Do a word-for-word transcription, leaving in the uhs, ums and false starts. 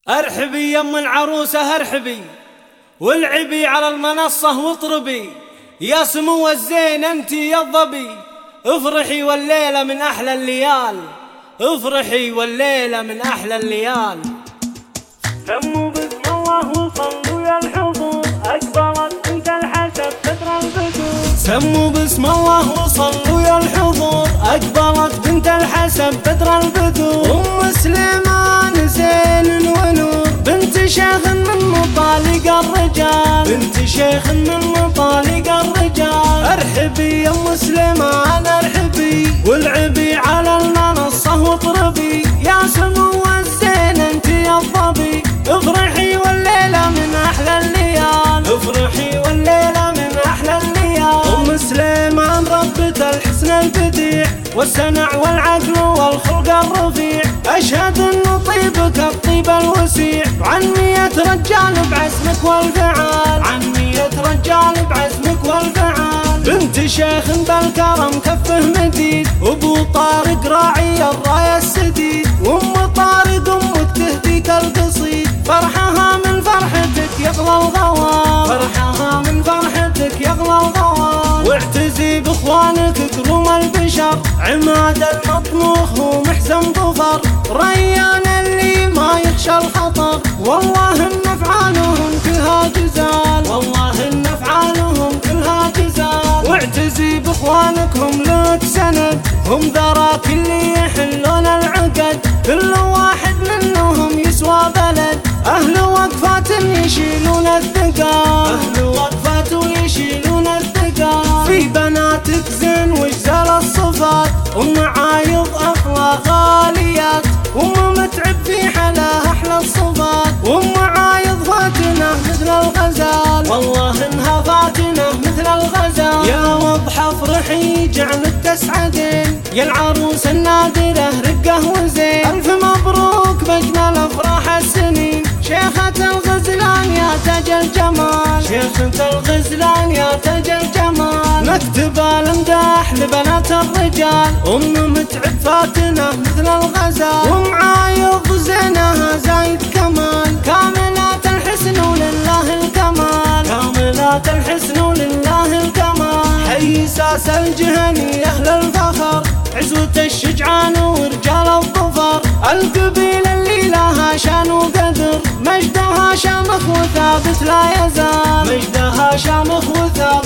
ارحبي يم العروسة ارحبي والعبي على المنصة واطربي، يا سمو الزين انتي يا الظبي، افرحي والليلة من احلى الليال، افرحي والليلة من احلى الليال. سموا بسم الله وصلوا يا الحضور، اكبرت بنت الحسن بدر البدور. سموا بسم الله وصلوا يا الحضور، اكبرت بنت الحسن بدر البدور. ام سليمان زين ونور، بنت شيخ من مطالق الرجال، بنت شيخ من مطالق الرجال. ارحبي يا ام سليمان ارحبي والعبي على المنصة واطربي، يا سمو الزين انتي يا الظبي، افرحي والليلة من احلى الليال، افرحي والليلة من احلى الليال. ام سليمان ربة الحسن البديع والسنع والعقل والخلق الرفيع، اشهد ان طيبك الطيب الوسيع، عن مية رجال بعزمك والفعال، عن مية رجال بعزمك والفعال. بنت شيخ بالكرم كفه مديد، وابو طارق راعي الراية السديد، وام طارق امك تهديك القصيد، فرحها من فرحتك يغلى الغوال، فرحها من فرحتك يغلى الغوال. واعتزي باخوانك كروم البشر، عماد المطموخ ومحزن ظفر، ريان اللي ما يخشى الخطر، والله ان افعالهم كلها جزال، والله ان افعالهم كلها جزال. واعتزي باخوانك هم لك سند، هم ذراك اللي يحلون العقد، كل واحد منهم يسوى بلد، اهل وقفات يشيلون الثقال، اهل وقفات ويشيلون الثقال. في بناتك زين وجزال الصفات، ومعايض اخلاق غاليات، وام متعب في حلاها احلى الصفات، ومعايض فاتنه مثل الغزال، والله انها فاتنه مثل الغزال. يا وضحى افرحي جعلك تسعدين، يا العروس النادره رقه وزين، الف مبروك باجمل افراح السنين، شيخة الغزلان يا تاج الجمال، شيخة الغزلان يا تاج الجمال. نكتب الامداح لبنات الرجال، ام متعب فاتنه مثل الغزال، ومعايض زينها زايد كمال، كاملات الحسن ولله الكمال، كاملات الحسن ولله الكمال. حي ساس الجهني اهل الفخر، عزوة الشجعان ورجال الظفر، القبيلة اللي لها شان وقدر، مجدها شامخ وثابت لا يزال، مجدها شامخ وثابت